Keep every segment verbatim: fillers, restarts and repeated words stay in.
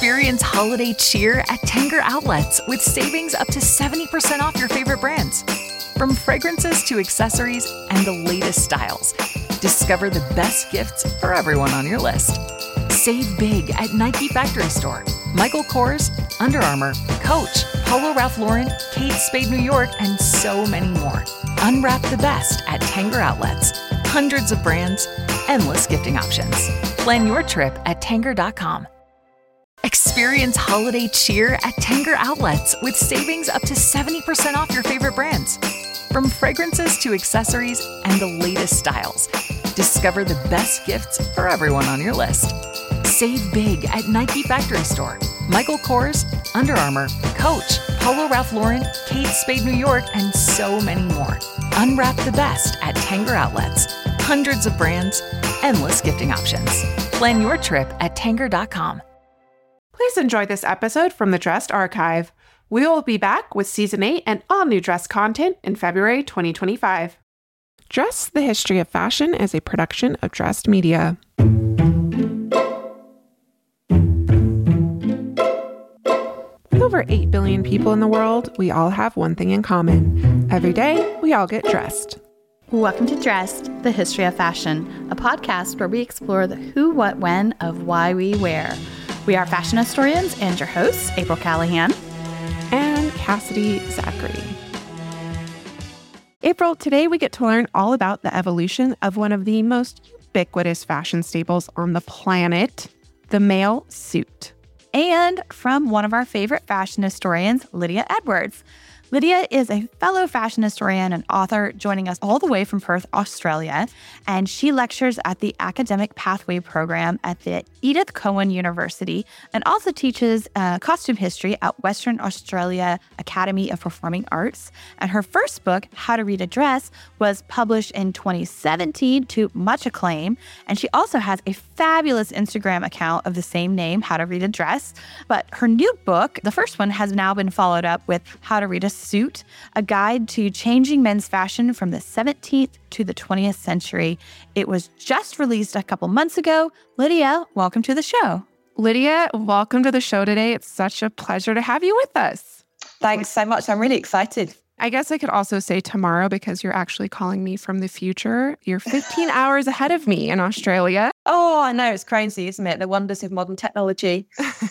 Experience holiday cheer at Tanger Outlets with savings up to seventy percent off your favorite brands. From fragrances to accessories and the latest styles, discover the best gifts for everyone on your list. Save big at Nike Factory Store, Michael Kors, Under Armour, Coach, Polo Ralph Lauren, Kate Spade New York, and so many more. Unwrap the best at Tanger Outlets. Hundreds of brands, endless gifting options. Plan your trip at Tanger dot com. Experience holiday cheer at Tanger Outlets with savings up to seventy percent off your favorite brands. From fragrances to accessories and the latest styles, discover the best gifts for everyone on your list. Save big at Nike Factory Store, Michael Kors, Under Armour, Coach, Polo Ralph Lauren, Kate Spade New York, and so many more. Unwrap the best at Tanger Outlets. Hundreds of brands, endless gifting options. Plan your trip at Tanger dot com. Please enjoy this episode from the Dressed Archive. We will be back with Season eight and all new Dressed content in February twenty twenty-five. Dressed: The History of Fashion is a production of Dressed Media. With over eight billion people in the world, we all have one thing in common. Every day, we all get dressed. Welcome to Dressed: The History of Fashion, a podcast where we explore the who, what, when of why we wear. We are fashion historians and your hosts, April Callahan and Cassidy Zachary. April, today we get to learn all about the evolution of one of the most ubiquitous fashion staples on the planet, the male suit. And from one of our favorite fashion historians, Lydia Edwards. Lydia is a fellow fashion historian and author joining us all the way from Perth, Australia, and she lectures at the Academic Pathway program at the Edith Cowan University and also teaches uh, costume history at Western Australia Academy of Performing Arts. And her first book, How to Read a Dress, was published in twenty seventeen to much acclaim. And she also has a fabulous Instagram account of the same name, How to Read a Dress. But her new book, the first one, has now been followed up with How to Read a Suit, a guide to changing men's fashion from the seventeenth to the twentieth century. It was just released a couple months ago. Lydia, welcome to the show. Lydia, welcome to the show today. It's such a pleasure to have you with us. Thanks so much. I'm really excited. I guess I could also say tomorrow because you're actually calling me from the future. You're fifteen hours ahead of me in Australia. Oh, I know. It's crazy, isn't it? The wonders of modern technology.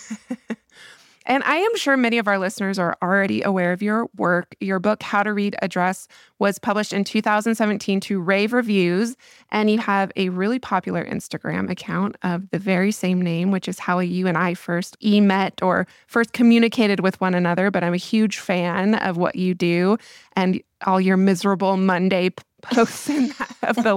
And I am sure many of our listeners are already aware of your work. Your book, How to Read a Dress, was published in two thousand seventeen to rave reviews. And you have a really popular Instagram account of the very same name, which is how you and I first e-met or first communicated with one another. But I'm a huge fan of what you do and all your miserable Monday posts in that of the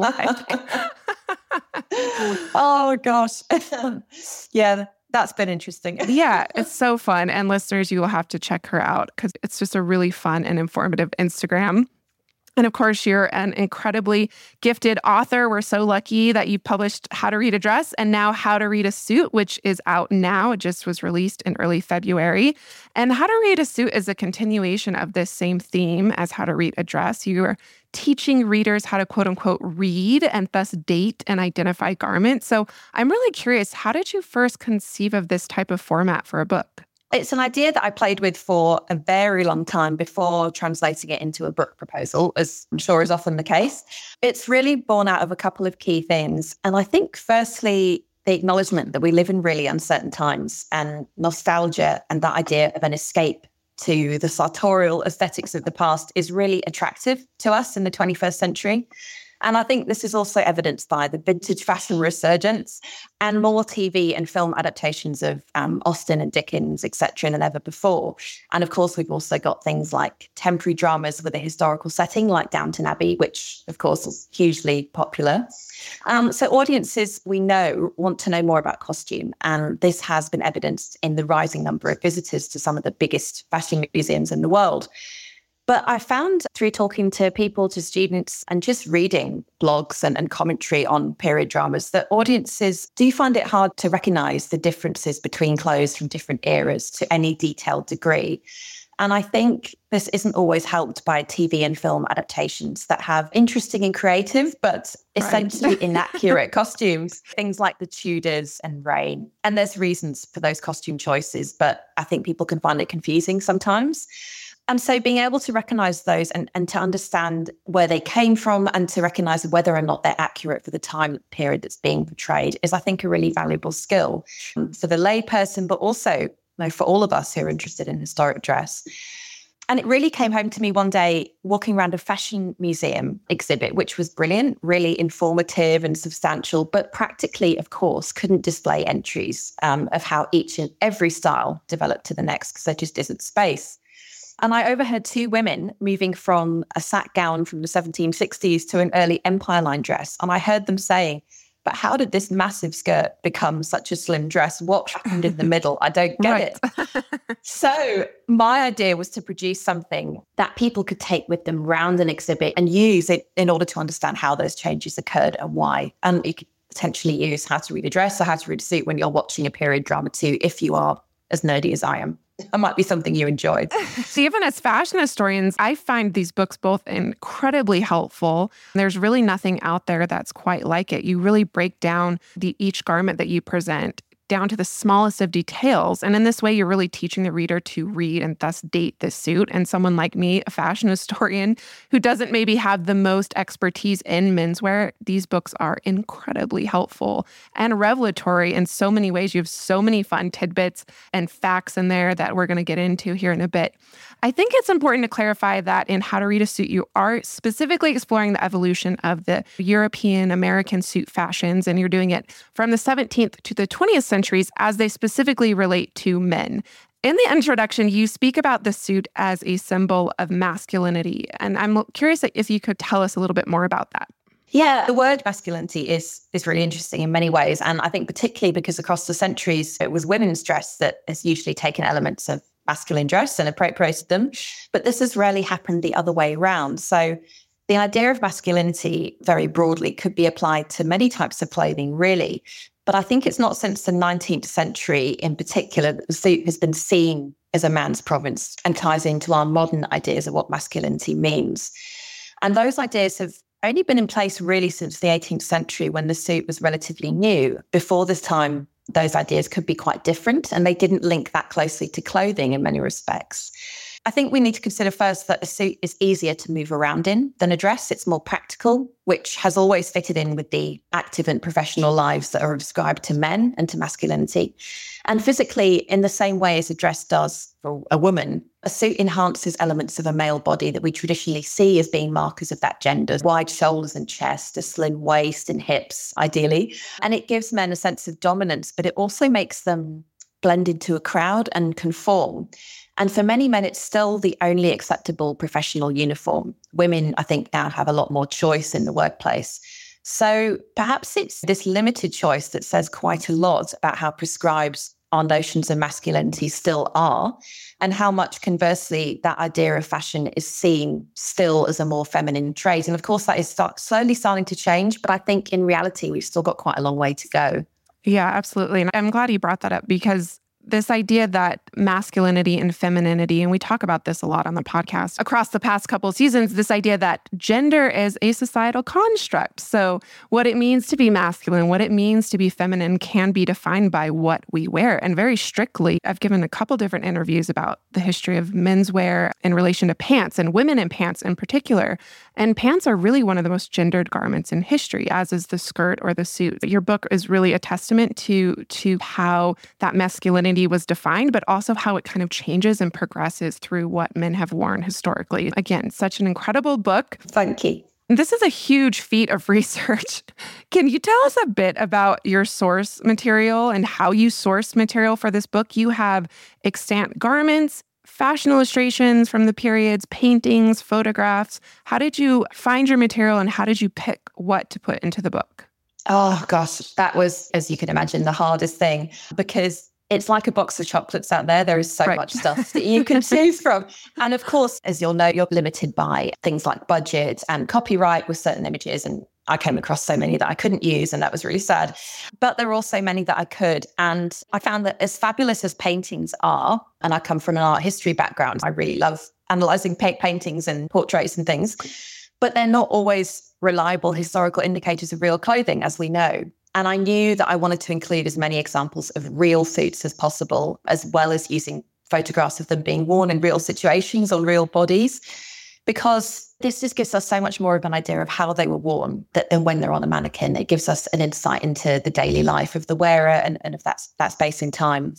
like. Oh, gosh. Yeah. That's been interesting. Yeah, it's so fun. And listeners, you will have to check her out because it's just a really fun and informative Instagram. And of course, you're an incredibly gifted author. We're so lucky that you published How to Read a Dress and now How to Read a Suit, which is out now. It just was released in early February. And How to Read a Suit is a continuation of this same theme as How to Read a Dress. You are teaching readers how to quote unquote read and thus date and identify garments. So I'm really curious, how did you first conceive of this type of format for a book? It's an idea that I played with for a very long time before translating it into a book proposal, as I'm sure is often the case. It's really born out of a couple of key things. And I think firstly, the acknowledgement that we live in really uncertain times and nostalgia and that idea of an escape to the sartorial aesthetics of the past is really attractive to us in the twenty-first century. And I think this is also evidenced by the vintage fashion resurgence and more T V and film adaptations of um, Austen and Dickens, et cetera, than ever before. And of course, we've also got things like temporary dramas with a historical setting like Downton Abbey, which of course is hugely popular. Um, so audiences, we know, want to know more about costume. And this has been evidenced in the rising number of visitors to some of the biggest fashion museums in the world. But I found through talking to people, to students, and just reading blogs and, and commentary on period dramas that audiences do find it hard to recognise the differences between clothes from different eras to any detailed degree. And I think this isn't always helped by T V and film adaptations that have interesting and creative, but essentially right. inaccurate costumes. Things like the Tudors and Reign. And there's reasons for those costume choices, but I think people can find it confusing sometimes. And so being able to recognize those and, and to understand where they came from and to recognize whether or not they're accurate for the time period that's being portrayed is, I think, a really valuable skill for the layperson, but also know, for all of us who are interested in historic dress. And it really came home to me one day walking around a fashion museum exhibit, which was brilliant, really informative and substantial, but practically, of course, couldn't display entries um, of how each and every style developed to the next because there just isn't space. And I overheard two women moving from a sack gown from the seventeen sixties to an early Empire line dress. And I heard them saying, but how did this massive skirt become such a slim dress? What happened in the middle? I don't get it. So my idea was to produce something that people could take with them round an exhibit and use it in order to understand how those changes occurred and why. And you could potentially use How to Read a Dress or How to Read a Suit when you're watching a period drama too, if you are as nerdy as I am. That might be something you enjoyed. So even as fashion historians, I find these books both incredibly helpful. There's really nothing out there that's quite like it. You really break down the each garment that you present down to the smallest of details. And in this way, you're really teaching the reader to read and thus date the suit. And someone like me, a fashion historian who doesn't maybe have the most expertise in menswear, these books are incredibly helpful and revelatory in so many ways. You have so many fun tidbits and facts in there that we're going to get into here in a bit. I think it's important to clarify that in How to Read a Suit, you are specifically exploring the evolution of the European American suit fashions, and you're doing it from the seventeenth to the twentieth centuries as they specifically relate to men. In the introduction, you speak about the suit as a symbol of masculinity, and I'm curious if you could tell us a little bit more about that. Yeah, the word masculinity is is really interesting in many ways, and I think particularly because across the centuries, it was women's dress that has usually taken elements of masculine dress and appropriated them. But this has rarely happened the other way around. So the idea of masculinity very broadly could be applied to many types of clothing, really. But I think it's not since the nineteenth century in particular that the suit has been seen as a man's province and ties into our modern ideas of what masculinity means. And those ideas have only been in place really since the eighteenth century when the suit was relatively new. Before this time, those ideas could be quite different and they didn't link that closely to clothing in many respects. I think we need to consider first that a suit is easier to move around in than a dress. It's more practical, which has always fitted in with the active and professional lives that are ascribed to men and to masculinity. And physically, in the same way as a dress does for a woman, a suit enhances elements of a male body that we traditionally see as being markers of that gender. Wide shoulders and chest, a slim waist and hips, ideally. And it gives men a sense of dominance, but it also makes them blend into a crowd and conform. And for many men, it's still the only acceptable professional uniform. Women, I think, now have a lot more choice in the workplace. So perhaps it's this limited choice that says quite a lot about how prescribed our notions of masculinity still are, and how much, conversely, that idea of fashion is seen still as a more feminine trait. And of course, that is start, slowly starting to change, but I think in reality, we've still got quite a long way to go. Yeah, absolutely. And I'm glad you brought that up because this idea that masculinity and femininity, and we talk about this a lot on the podcast across the past couple of seasons, this idea that gender is a societal construct. So what it means to be masculine, what it means to be feminine can be defined by what we wear. And very strictly, I've given a couple different interviews about the history of menswear in relation to pants and women in pants in particular. And pants are really one of the most gendered garments in history, as is the skirt or the suit. Your book is really a testament to, to how that masculinity was defined, but also how it kind of changes and progresses through what men have worn historically. Again, such an incredible book. Thank you. This is a huge feat of research. Can you tell us a bit about your source material and how you sourced material for this book? You have extant garments, fashion illustrations from the periods, paintings, photographs. How did you find your material and how did you pick what to put into the book? Oh, gosh, that was, as you can imagine, the hardest thing because it's like a box of chocolates out there. There is so right. much stuff that you can choose from. And of course, as you'll know, you're limited by things like budget and copyright with certain images and I came across so many that I couldn't use, and that was really sad. But there were also many that I could. And I found that as fabulous as paintings are, and I come from an art history background, I really love analysing pa- paintings and portraits and things, but they're not always reliable historical indicators of real clothing, as we know. And I knew that I wanted to include as many examples of real suits as possible, as well as using photographs of them being worn in real situations on real bodies, because this just gives us so much more of an idea of how they were worn that than when they're on a mannequin. It gives us an insight into the daily life of the wearer and, and of that, that space in time.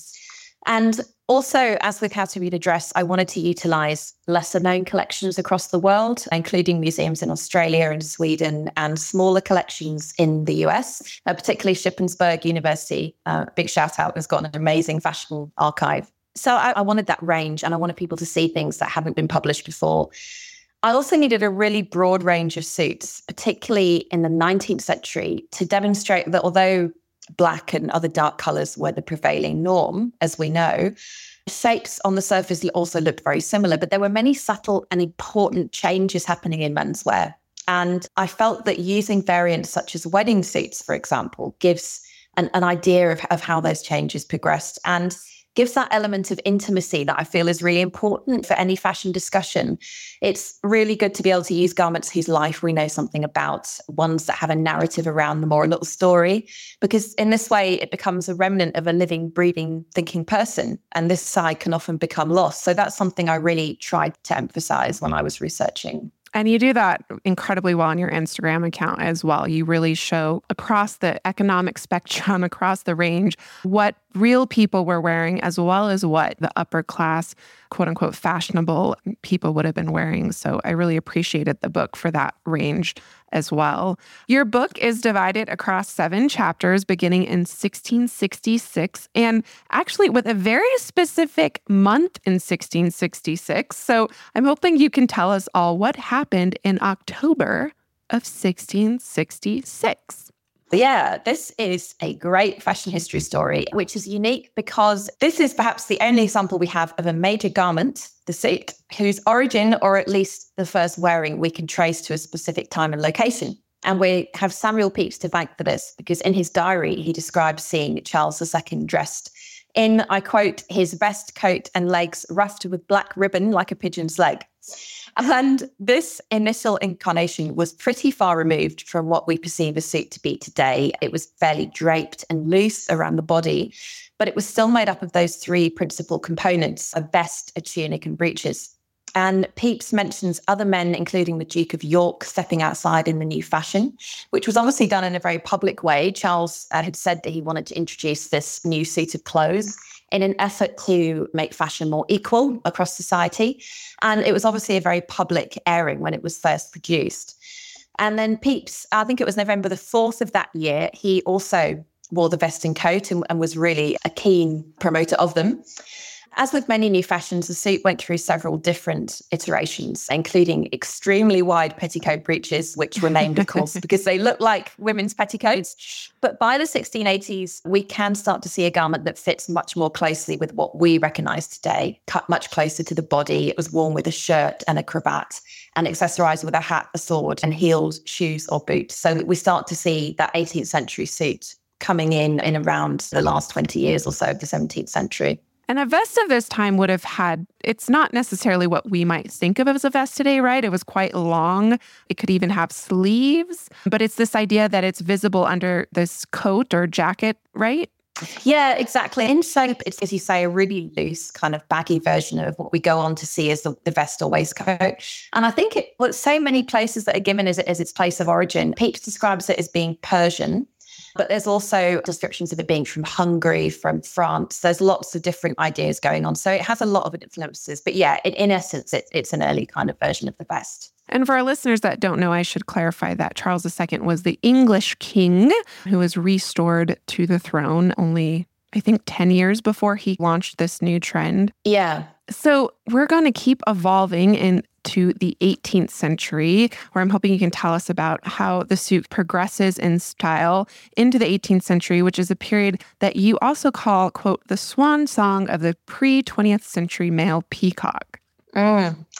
And also, as with How to Read a Dress, I wanted to utilise lesser known collections across the world, including museums in Australia and Sweden and smaller collections in the U S, uh, particularly Shippensburg University. Uh, big shout out, has got an amazing fashion archive. So I, I wanted that range, and I wanted people to see things that haven't been published before. I also needed a really broad range of suits, particularly in the nineteenth century, to demonstrate that although black and other dark colours were the prevailing norm, as we know, shapes on the surface also looked very similar, but there were many subtle and important changes happening in menswear. And I felt that using variants such as wedding suits, for example, gives an, an idea of, of how those changes progressed and gives that element of intimacy that I feel is really important for any fashion discussion. It's really good to be able to use garments whose life we know something about, ones that have a narrative around them or a little story, because in this way it becomes a remnant of a living, breathing, thinking person, and this side can often become lost. So that's something I really tried to emphasize when I was researching. And you do that incredibly well on your Instagram account as well. You really show across the economic spectrum, across the range, what real people were wearing, as well as what the upper class, quote unquote, fashionable people would have been wearing. So I really appreciated the book for that range as well. Your book is divided across seven chapters, beginning in sixteen sixty-six, and actually with a very specific month in sixteen sixty-six. So I'm hoping you can tell us all what happened in October of sixteen sixty-six. Yeah, this is a great fashion history story, which is unique because this is perhaps the only example we have of a major garment, the suit, whose origin, or at least the first wearing, we can trace to a specific time and location. And we have Samuel Pepys to thank for this, because in his diary, he describes seeing Charles the Second dressed in, I quote, his vest, coat and legs ruffed with black ribbon like a pigeon's leg. And this initial incarnation was pretty far removed from what we perceive a suit to be today. It was fairly draped and loose around the body, but it was still made up of those three principal components: a vest, a tunic and breeches. And Pepys mentions other men, including the Duke of York, stepping outside in the new fashion, which was obviously done in a very public way. Charles uh, had said that he wanted to introduce this new suit of clothes in an effort to make fashion more equal across society. And it was obviously a very public airing when it was first produced. And then Pepys, I think it was November the fourth of that year, he also wore the vest and coat and, and was really a keen promoter of them. As with many new fashions, the suit went through several different iterations, including extremely wide petticoat breeches, which were named, of course, because they look like women's petticoats. But by the sixteen eighties, we can start to see a garment that fits much more closely with what we recognise today, cut much closer to the body. It was worn with a shirt and a cravat and accessorised with a hat, a sword and heels, shoes or boots. So we start to see that eighteenth century suit coming in in around the last twenty years or so of the seventeenth century. And a vest of this time would have had, it's not necessarily what we might think of as a vest today, right? It was quite long. It could even have sleeves, but it's this idea that it's visible under this coat or jacket, right? Yeah, exactly. In shape, it's, as you say, a really loose kind of baggy version of what we go on to see as the, the vest or waistcoat. And I think it, well, so many places that are given as, as its place of origin. Pepys describes it as being Persian, but there's also descriptions of it being from Hungary, from France. There's lots of different ideas going on. So it has a lot of influences. But yeah, it, in essence, it, it's an early kind of version of the vest. And for our listeners that don't know, I should clarify that Charles the Second was the English king who was restored to the throne only, I think, ten years before he launched this new trend. Yeah. So we're going to keep evolving into the eighteenth century, where I'm hoping you can tell us about how the suit progresses in style into the eighteenth century, which is a period that you also call, quote, the swan song of the pre-twentieth century male peacock. Mm.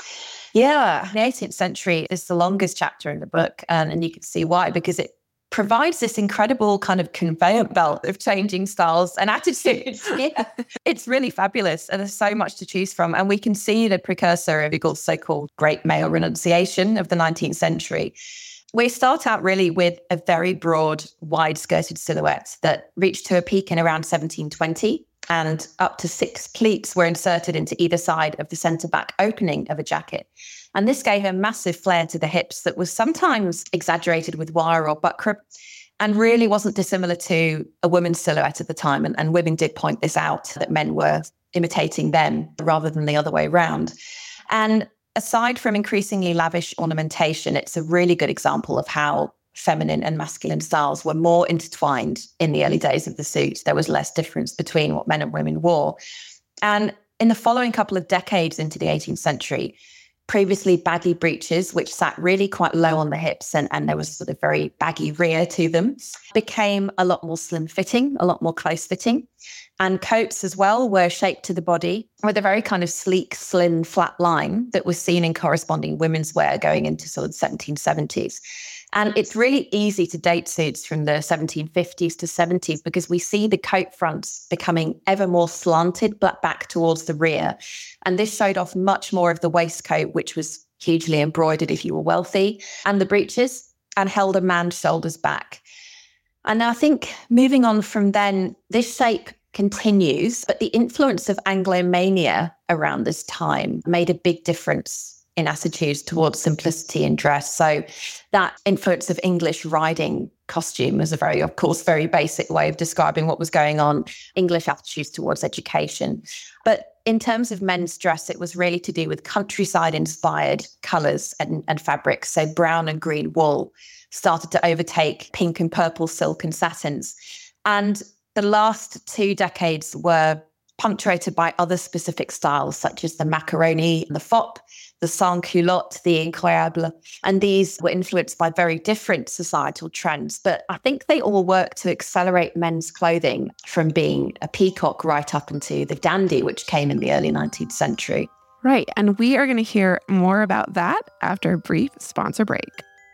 Yeah, the eighteenth century is the longest chapter in the book, and, and you can see why, because it provides this incredible kind of conveyor belt of changing styles and attitudes. Yeah, it's really fabulous, and there's so much to choose from. And we can see the precursor of Google's so-called Great Male Renunciation of the nineteenth century. We start out really with a very broad, wide-skirted silhouette that reached to a peak in around seventeen twenty, and up to six pleats were inserted into either side of the centre-back opening of a jacket. And this gave a massive flare to the hips that was sometimes exaggerated with wire or buckram, and really wasn't dissimilar to a woman's silhouette at the time. And, and women did point this out, that men were imitating them rather than the other way around. And aside from increasingly lavish ornamentation, it's a really good example of how feminine and masculine styles were more intertwined in the early days of the suit. There was less difference between what men and women wore. And in the following couple of decades into the eighteenth century, previously baggy breeches, which sat really quite low on the hips and, and there was sort of very baggy rear to them, became a lot more slim fitting, a lot more close fitting. And coats as well were shaped to the body with a very kind of sleek, slim, flat line that was seen in corresponding women's wear going into sort of the seventeen seventies. And it's really easy to date suits from the seventeen fifties to seventies because we see the coat fronts becoming ever more slanted, but back towards the rear. And this showed off much more of the waistcoat, which was hugely embroidered if you were wealthy, and the breeches, and held a man's shoulders back. And I think moving on from then, this shape continues, but the influence of Anglomania around this time made a big difference in attitudes towards simplicity in dress. So that influence of English riding costume was a very, of course, very basic way of describing what was going on, English attitudes towards education. But in terms of men's dress, it was really to do with countryside-inspired colours and, and fabrics. So brown and green wool started to overtake pink and purple silk and satins. And the last two decades were punctuated by other specific styles, such as the macaroni, the fop, the sans-culotte, the incroyable. And these were influenced by very different societal trends. But I think they all worked to accelerate men's clothing from being a peacock right up into the dandy, which came in the early nineteenth century. Right. And we are going to hear more about that after a brief sponsor break.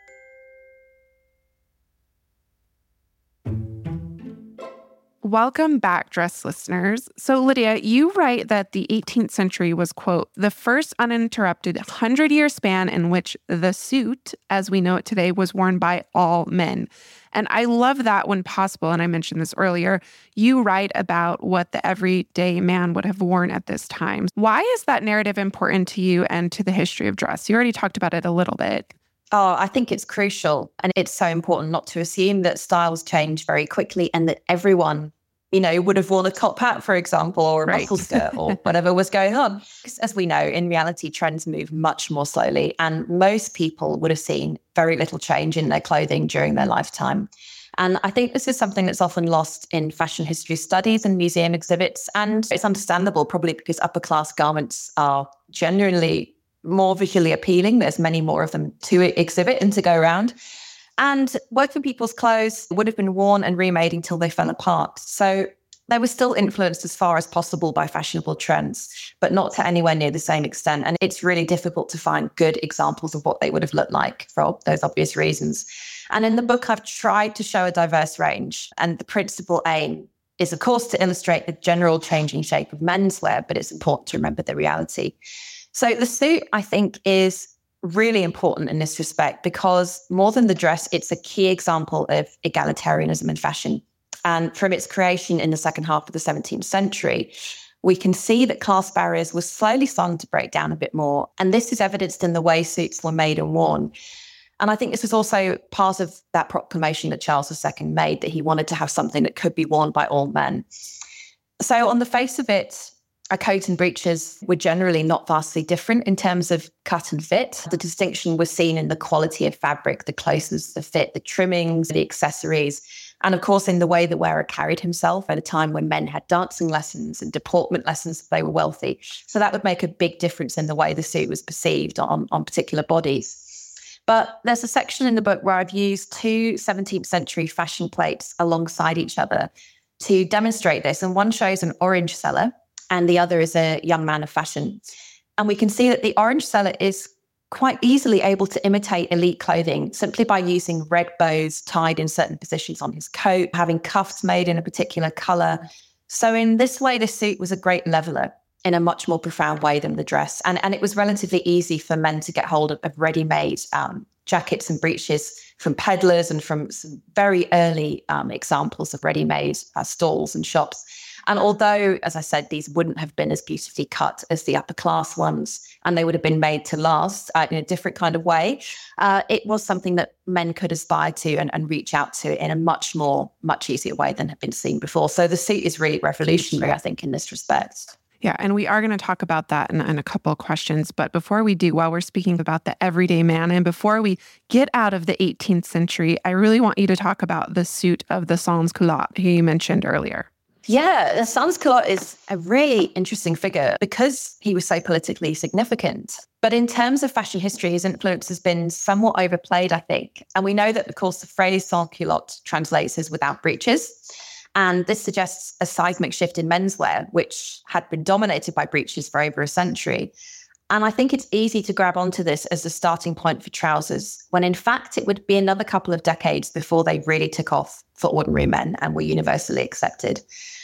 Welcome back, dress listeners. So, Lydia, you write that the eighteenth century was, quote, the first uninterrupted hundred-year span in which the suit, as we know it today, was worn by all men. And I love that when possible, and I mentioned this earlier, you write about what the everyday man would have worn at this time. Why is that narrative important to you and to the history of dress? You already talked about it a little bit. Oh, I think it's crucial. And it's so important not to assume that styles change very quickly and that everyone, you know, would have worn a top hat, for example, or a right. buckle skirt or whatever was going on. Because as we know, in reality, trends move much more slowly. And most people would have seen very little change in their clothing during their lifetime. And I think this is something that's often lost in fashion history studies and museum exhibits. And it's understandable, probably because upper class garments are generally more visually appealing. There's many more of them to exhibit and to go around. And working people's clothes would have been worn and remade until they fell apart. So they were still influenced as far as possible by fashionable trends, but not to anywhere near the same extent. And it's really difficult to find good examples of what they would have looked like for those obvious reasons. And in the book, I've tried to show a diverse range. And the principal aim is, of course, to illustrate the general changing shape of menswear, but it's important to remember the reality. So the suit, I think, is really important in this respect because more than the dress, it's a key example of egalitarianism in fashion. And from its creation in the second half of the seventeenth century, we can see that class barriers were slowly starting to break down a bit more. And this is evidenced in the way suits were made and worn. And I think this was also part of that proclamation that Charles the Second made, that he wanted to have something that could be worn by all men. So on the face of it, a coat and breeches were generally not vastly different in terms of cut and fit. The distinction was seen in the quality of fabric, the closeness, the fit, the trimmings, the accessories, and of course in the way the wearer carried himself at a time when men had dancing lessons and deportment lessons if they were wealthy. So that would make a big difference in the way the suit was perceived on, on particular bodies. But there's a section in the book where I've used two seventeenth century fashion plates alongside each other to demonstrate this. And one shows an orange seller, and the other is a young man of fashion. And we can see that the orange seller is quite easily able to imitate elite clothing simply by using red bows tied in certain positions on his coat, having cuffs made in a particular color. So in this way, the suit was a great leveler in a much more profound way than the dress. And, and it was relatively easy for men to get hold of, of ready-made um, jackets and breeches from peddlers and from some very early um, examples of ready-made uh, stalls and shops. And although, as I said, these wouldn't have been as beautifully cut as the upper class ones, and they would have been made to last uh, in a different kind of way, uh, it was something that men could aspire to and, and reach out to in a much more, much easier way than had been seen before. So the suit is really revolutionary, I think, in this respect. Yeah, and we are going to talk about that in, in a couple of questions. But before we do, while we're speaking about the everyday man, and before we get out of the eighteenth century, I really want you to talk about the suit of the sans-culotte who you mentioned earlier. Yeah, the sans-culotte is a really interesting figure because he was so politically significant. But in terms of fashion history, his influence has been somewhat overplayed, I think. And we know that, of course, the phrase sans-culotte translates as without breeches. And this suggests a seismic shift in menswear, which had been dominated by breeches for over a century. And I think it's easy to grab onto this as a starting point for trousers, when in fact it would be another couple of decades before they really took off for ordinary men and were universally accepted.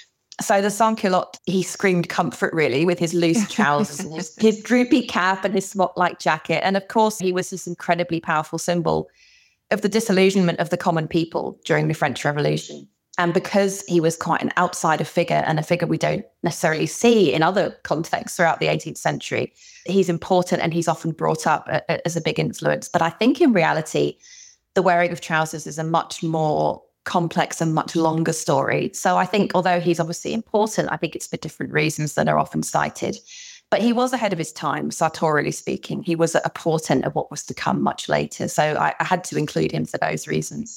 So the sans-culotte, he screamed comfort really with his loose trousers and his, his droopy cap and his smock-like jacket. And of course, he was this incredibly powerful symbol of the disillusionment of the common people during the French Revolution. And because he was quite an outsider figure and a figure we don't necessarily see in other contexts throughout the eighteenth century, he's important and he's often brought up as a big influence. But I think in reality, the wearing of trousers is a much more complex and much longer story. So I think although he's obviously important, I think it's for different reasons that are often cited. But he was ahead of his time, sartorially speaking. He was a portent of what was to come much later. So I, I had to include him for those reasons.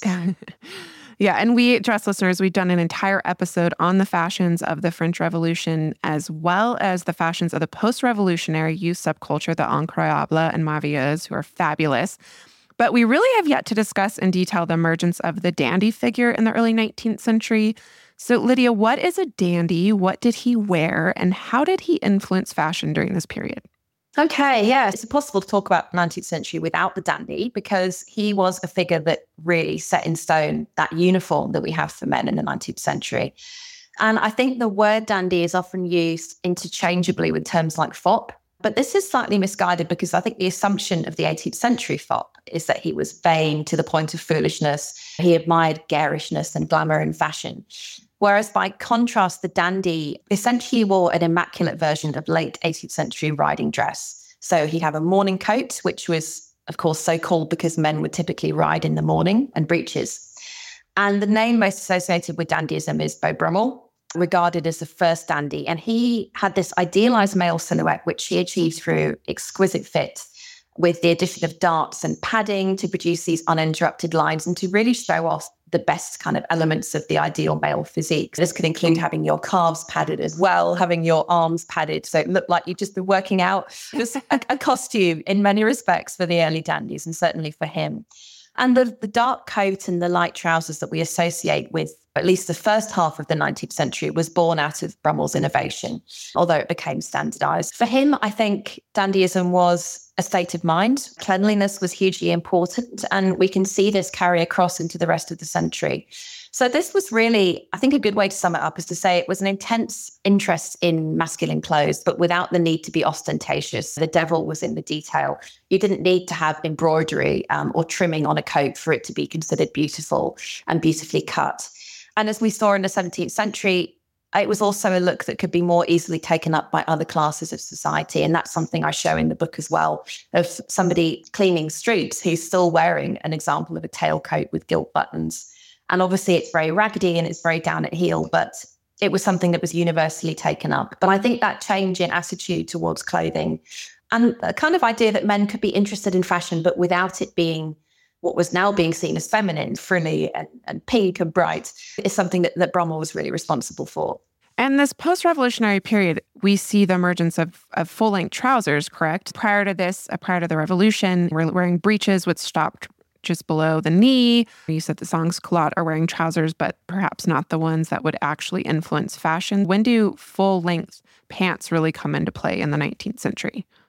Yeah, and we, Dress listeners, we've done an entire episode on the fashions of the French Revolution, as well as the fashions of the post-revolutionary youth subculture, the incroyable and mavieuses, who are fabulous. But we really have yet to discuss in detail the emergence of the dandy figure in the early nineteenth century. So, Lydia, what is a dandy? What did he wear? And how did he influence fashion during this period? Okay, yeah, it's impossible to talk about the nineteenth century without the dandy because he was a figure that really set in stone that uniform that we have for men in the nineteenth century. And I think the word dandy is often used interchangeably with terms like fop, but this is slightly misguided because I think the assumption of the eighteenth century fop is that he was vain to the point of foolishness. He admired garishness and glamour in fashion. Whereas by contrast, the dandy essentially wore an immaculate version of late eighteenth century riding dress. So he'd have a morning coat, which was, of course, so called because men would typically ride in the morning, and breeches. And the name most associated with dandyism is Beau Brummel, regarded as the first dandy. And he had this idealized male silhouette, which he achieved through exquisite fit, with the addition of darts and padding to produce these uninterrupted lines and to really show off the best kind of elements of the ideal male physique. This could include having your calves padded as well, having your arms padded, so it looked like you'd just been working out. It was a, a costume in many respects for the early dandies, and certainly for him. And the, the dark coat and the light trousers that we associate with at least the first half of the nineteenth century was born out of Brummel's innovation, although it became standardized. For him, I think dandyism was a state of mind. Cleanliness was hugely important, and we can see this carry across into the rest of the century. So this was really, I think a good way to sum it up is to say it was an intense interest in masculine clothes, but without the need to be ostentatious. The devil was in the detail. You didn't need to have embroidery um, or trimming on a coat for it to be considered beautiful and beautifully cut. And as we saw in the seventeenth century, it was also a look that could be more easily taken up by other classes of society. And that's something I show in the book as well, of somebody cleaning streets who's still wearing an example of a tailcoat with gilt buttons. And obviously it's very raggedy and it's very down at heel, but it was something that was universally taken up. But I think that change in attitude towards clothing and a kind of idea that men could be interested in fashion, but without it being what was now being seen as feminine, frilly and, and pink and bright, is something that, that Brummel was really responsible for. And this post-revolutionary period, we see the emergence of, of full-length trousers, correct? Prior to this, uh, prior to the revolution, we're wearing breeches which stopped just below the knee. You said the sans-culotte are wearing trousers, but perhaps not the ones that would actually influence fashion. When do full-length pants really come into play in the nineteenth century?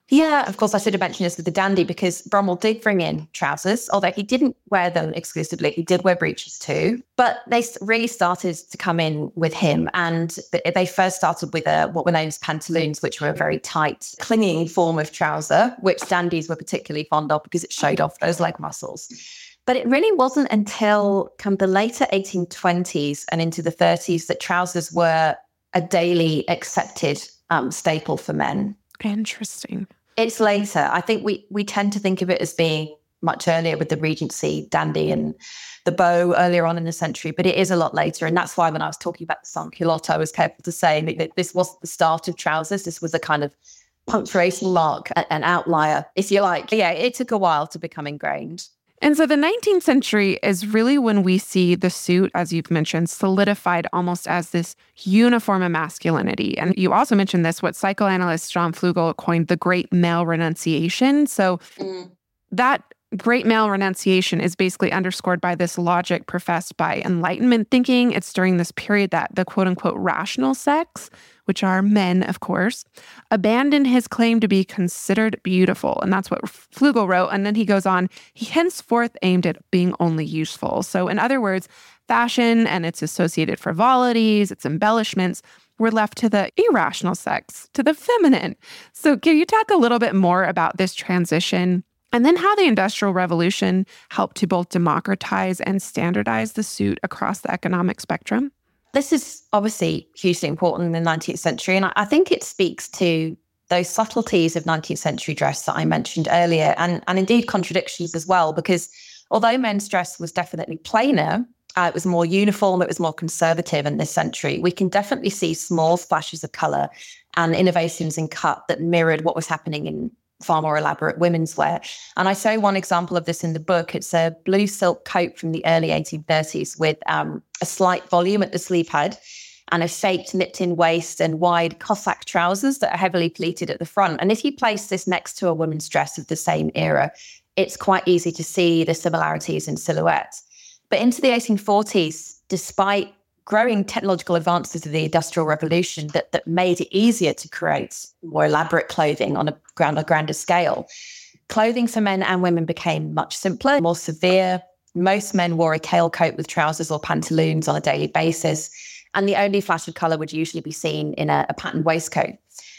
Yeah, of course, I should have mentioned this with the dandy because Brummel did bring in trousers, although he didn't wear them exclusively. He did wear breeches too, but they really started to come in with him. And they first started with a, what were known as pantaloons, which were a very tight, clinging form of trouser, which dandies were particularly fond of because it showed off those leg muscles. But it really wasn't until come the later eighteen twenties and into the thirties that trousers were a daily accepted um, staple for men. Interesting. It's later. I think we we tend to think of it as being much earlier with the Regency dandy and the bow earlier on in the century, but it is a lot later. And that's why when I was talking about the sans-culotte, I was careful to say that this wasn't the start of trousers. This was a kind of punctuation mark, an outlier, if you like. Yeah, it took a while to become ingrained. And so the nineteenth century is really when we see the suit, as you've mentioned, solidified almost as this uniform of masculinity. And you also mentioned this, what psychoanalyst John Flugel coined the great male renunciation. So mm. that great male renunciation is basically underscored by this logic professed by Enlightenment thinking. It's during this period that the quote unquote rational sex, which are men, of course, abandoned his claim to be considered beautiful. And that's what Flugel wrote. And then he goes on, he henceforth aimed at being only useful. So in other words, fashion and its associated frivolities, its embellishments, were left to the irrational sex, to the feminine. So can you talk a little bit more about this transition? And then how the Industrial Revolution helped to both democratize and standardize the suit across the economic spectrum? This is obviously hugely important in the nineteenth century. And I think it speaks to those subtleties of nineteenth century dress that I mentioned earlier, and, and indeed contradictions as well, because although men's dress was definitely plainer, uh, it was more uniform, it was more conservative in this century, we can definitely see small flashes of colour and innovations in cut that mirrored what was happening in far more elaborate women's wear. And I show one example of this in the book. It's a blue silk coat from the early eighteen thirties with um, a slight volume at the sleeve head and a shaped nipped-in waist and wide Cossack trousers that are heavily pleated at the front. And if you place this next to a woman's dress of the same era, it's quite easy to see the similarities in silhouette. But into the eighteen forties, despite growing technological advances of the Industrial Revolution that, that made it easier to create more elaborate clothing on a, grand, a grander scale, clothing for men and women became much simpler, more severe. Most men wore a tailcoat with trousers or pantaloons on a daily basis, and the only flash of colour would usually be seen in a, a patterned waistcoat.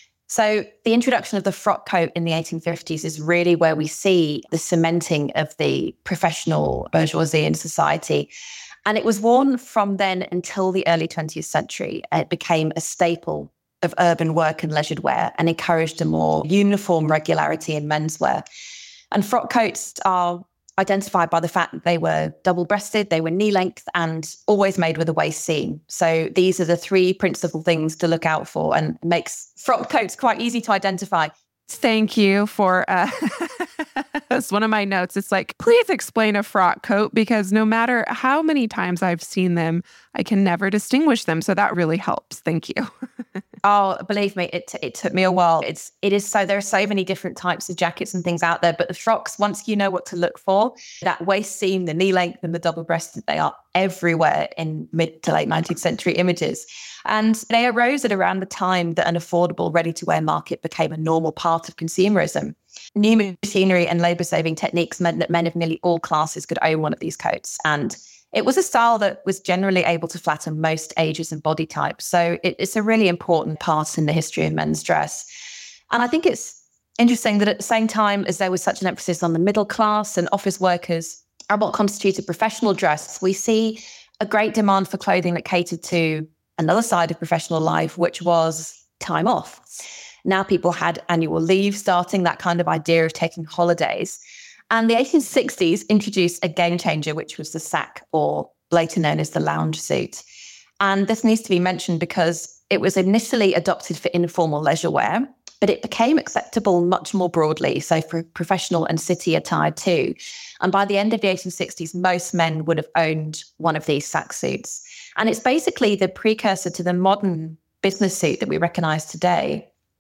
So the introduction of the frock coat in the eighteen fifties is really where we see the cementing of the professional bourgeoisie in society. And it was worn from then until the early twentieth century. It became a staple of urban work and leisured wear and encouraged a more uniform regularity in menswear. And frock coats are identified by the fact that they were double-breasted, they were knee-length, and always made with a waist seam. So these are the three principal things to look out for, and makes frock coats quite easy to identify. Thank you for, uh, that's one of my notes. It's like, please explain a frock coat, because no matter how many times I've seen them, I can never distinguish them. So that really helps. Thank you. Oh, believe me, it it took me a while. It's it is so there are so many different types of jackets and things out there, but the frocks, once you know what to look for, that waist seam, the knee length, and the double-breasted, they are everywhere in mid to late nineteenth century images. And they arose at around the time that an affordable, ready-to-wear market became a normal part of consumerism. New machinery and labor-saving techniques meant that men of nearly all classes could own one of these coats. And it was a style that was generally able to flatter most ages and body types. So it, it's a really important part in the history of men's dress. And I think it's interesting that at the same time as there was such an emphasis on the middle class and office workers and what constituted professional dress, we see a great demand for clothing that catered to another side of professional life, which was time off. Now people had annual leave starting, that kind of idea of taking holidays. And the eighteen sixties introduced a game changer, which was the sack, or later known as the lounge suit. And this needs to be mentioned because it was initially adopted for informal leisure wear, but it became acceptable much more broadly, so for professional and city attire too. And by the end of the eighteen sixties, most men would have owned one of these sack suits. And it's basically the precursor to the modern business suit that we recognize today.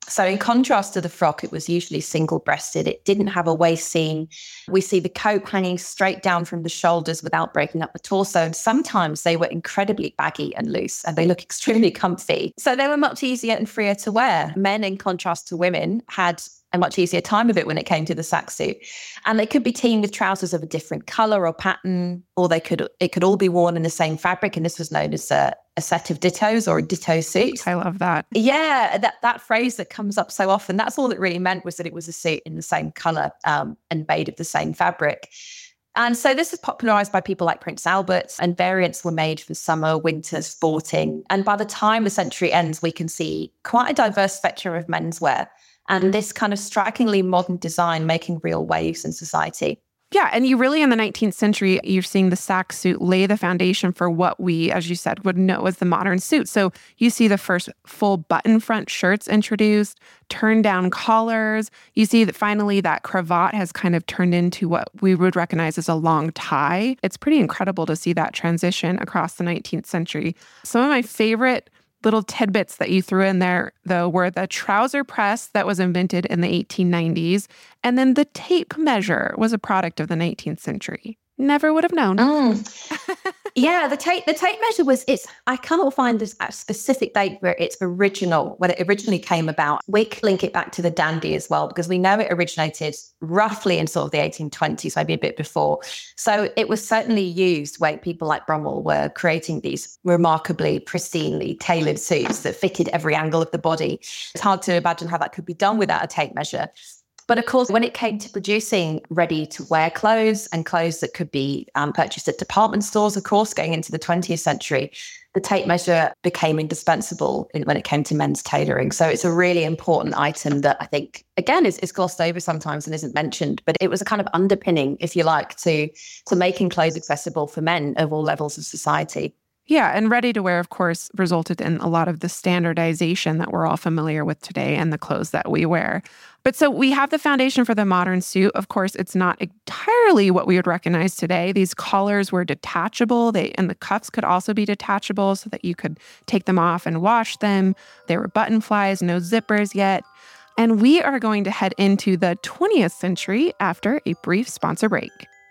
So in contrast to the frock, it was usually single-breasted. It didn't have a waist seam. We see the coat hanging straight down from the shoulders without breaking up the torso. And sometimes they were incredibly baggy and loose, and they look extremely comfy. So they were much easier and freer to wear. Men, in contrast to women, had a much easier time of it when it came to the sack suit. And they could be teamed with trousers of a different color or pattern, or they could it could all be worn in the same fabric. And this was known as a, a set of dittos or a ditto suit. I love that. Yeah, that, that phrase that comes up so often, that's all it really meant, was that it was a suit in the same color um, and made of the same fabric. And so this is popularized by people like Prince Albert, and variants were made for summer, winter, sporting. And by the time the century ends, we can see quite a diverse spectrum of menswear, and this kind of strikingly modern design making real waves in society. Yeah, and you really, in the nineteenth century, you're seeing the sack suit lay the foundation for what we, as you said, would know as the modern suit. So you see the first full button front shirts introduced, turn down collars. You see that finally that cravat has kind of turned into what we would recognize as a long tie. It's pretty incredible to see that transition across the nineteenth century. Some of my favorite little tidbits that you threw in there, though, were the trouser press that was invented in the eighteen nineties, and then the tape measure was a product of the nineteenth century. Never would have known. Mm. Yeah, the tape the tape measure was, it's, I cannot find this a specific date where it's original, when it originally came about. We can link it back to the dandy as well, because we know it originated roughly in sort of the eighteen twenties, maybe a bit before. So it was certainly used when people like Brumwell were creating these remarkably pristinely tailored suits that fitted every angle of the body. It's hard to imagine how that could be done without a tape measure. But of course, when it came to producing ready-to-wear clothes and clothes that could be um, purchased at department stores, of course, going into the twentieth century, the tape measure became indispensable in, when it came to men's tailoring. So it's a really important item that I think, again, is, is glossed over sometimes and isn't mentioned. But it was a kind of underpinning, if you like, to, to making clothes accessible for men of all levels of society. Yeah, and ready-to-wear, of course, resulted in a lot of the standardization that we're all familiar with today and the clothes that we wear. But so we have the foundation for the modern suit. Of course, it's not entirely what we would recognize today. These collars were detachable, they and the cuffs could also be detachable so that you could take them off and wash them. There were button flies, no zippers yet. And we are going to head into the twentieth century after a brief sponsor break.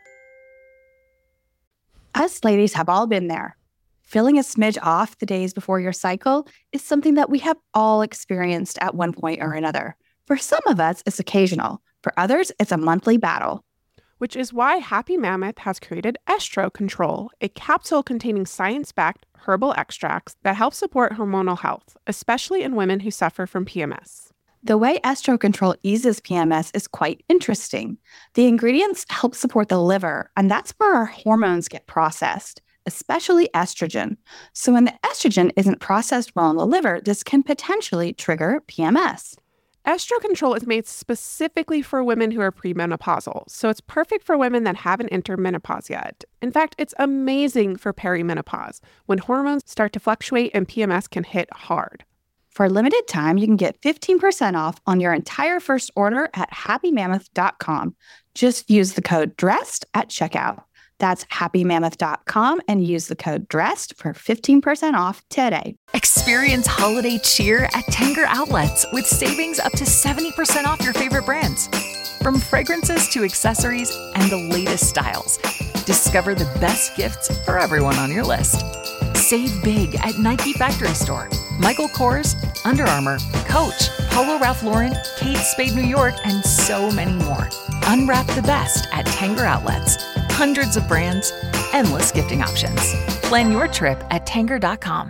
Us ladies have all been there. Feeling a smidge off the days before your cycle is something that we have all experienced at one point or another. For some of us, it's occasional. For others, it's a monthly battle. Which is why Happy Mammoth has created Estro Control, a capsule containing science-backed herbal extracts that help support hormonal health, especially in women who suffer from P M S. The way Estro Control eases P M S is quite interesting. The ingredients help support the liver, and that's where our hormones get processed, especially estrogen. So when the estrogen isn't processed well in the liver, this can potentially trigger P M S. Estro Control is made specifically for women who are premenopausal, so it's perfect for women that haven't entered menopause yet. In fact, it's amazing for perimenopause, when hormones start to fluctuate and P M S can hit hard. For a limited time, you can get fifteen percent off on your entire first order at happy mammoth dot com. Just use the code DRESSED at checkout. That's happy mammoth dot com and use the code DRESSED for fifteen percent off today. Experience holiday cheer at Tanger Outlets with savings up to seventy percent off your favorite brands. From fragrances to accessories and the latest styles, discover the best gifts for everyone on your list. Save big at Nike Factory Store, Michael Kors, Under Armour, Coach, Polo Ralph Lauren, Kate Spade New York, and so many more. Unwrap the best at Tanger Outlets. Hundreds of brands, endless gifting options. Plan your trip at tanger dot com.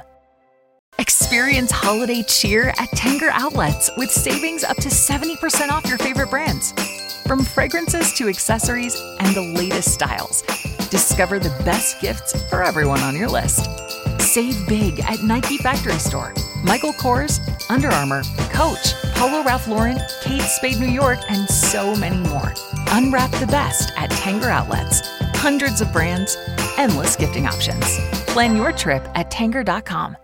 Experience holiday cheer at Tanger Outlets with savings up to seventy percent off your favorite brands. From fragrances to accessories and the latest styles, discover the best gifts for everyone on your list. Save big at Nike Factory Store, Michael Kors, Under Armour, Coach, Polo Ralph Lauren, Kate Spade New York, and so many more. Unwrap the best at Tanger Outlets. Hundreds of brands, endless gifting options. Plan your trip at tanger dot com.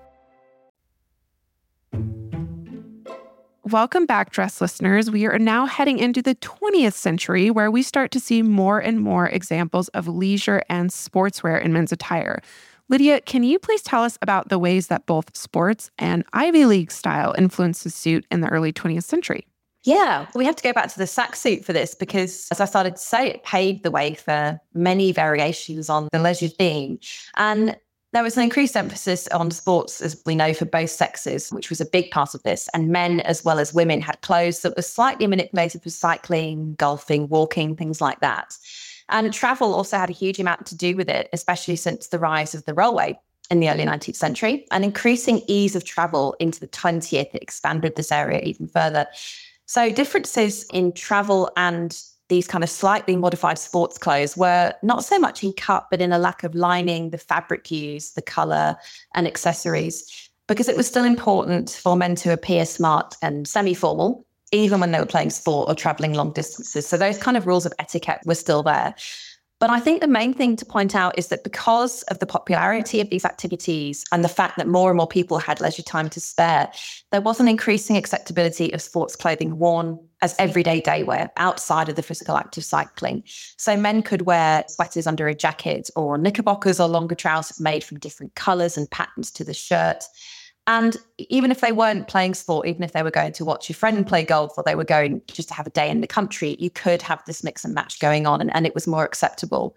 Welcome back, Dress listeners. We are now heading into the twentieth century, where we start to see more and more examples of leisure and sportswear in men's attire. Lydia, can you please tell us about the ways that both sports and Ivy League style influenced the suit in the early twentieth century? Yeah, we have to go back to the sack suit for this because, as I started to say, it paved the way for many variations on the leisure theme. And there was an increased emphasis on sports, as we know, for both sexes, which was a big part of this. And men as well as women had clothes that were slightly manipulated for cycling, golfing, walking, things like that. And travel also had a huge amount to do with it, especially since the rise of the railway in the early nineteenth century. And increasing ease of travel into the twentieth expanded this area even further. So differences in travel and these kind of slightly modified sports clothes were not so much in cut, but in a lack of lining, the fabric used, the colour and accessories, because it was still important for men to appear smart and semi-formal, even when they were playing sport or traveling long distances. So those kind of rules of etiquette were still there. But I think the main thing to point out is that because of the popularity of these activities and the fact that more and more people had leisure time to spare, there was an increasing acceptability of sports clothing worn as everyday day wear outside of the physical act of cycling. So men could wear sweaters under a jacket or knickerbockers or longer trousers made from different colours and patterns to the shirt. And even if they weren't playing sport, even if they were going to watch a friend play golf or they were going just to have a day in the country, you could have this mix and match going on and, and it was more acceptable.